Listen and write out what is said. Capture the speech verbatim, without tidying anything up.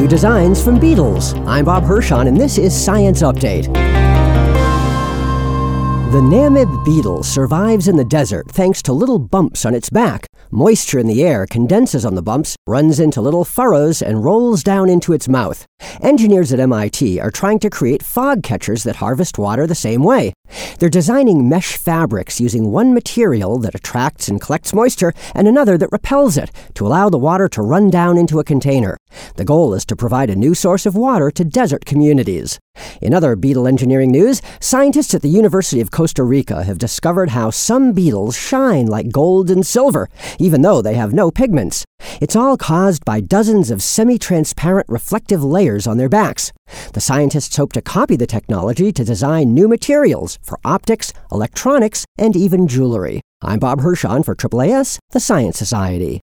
designs from beetles. I'm Bob Hirschon, and this is Science Update. The Namib beetle survives in the desert thanks to little bumps on its back. Moisture in the air condenses on the bumps, runs into little furrows, and rolls down into its mouth. Engineers at M I T are trying to create fog catchers that harvest water the same way. They're designing mesh fabrics using one material that attracts and collects moisture and another that repels it to allow the water to run down into a container. The goal is to provide a new source of water to desert communities. In other beetle engineering news, scientists at the University of Costa Rica have discovered how some beetles shine like gold and silver, even though they have no pigments. It's all caused by dozens of semi-transparent reflective layers on their backs. The scientists hope to copy the technology to design new materials for optics, electronics, and even jewelry. I'm Bob Hirschon for A A A S, the Science Society.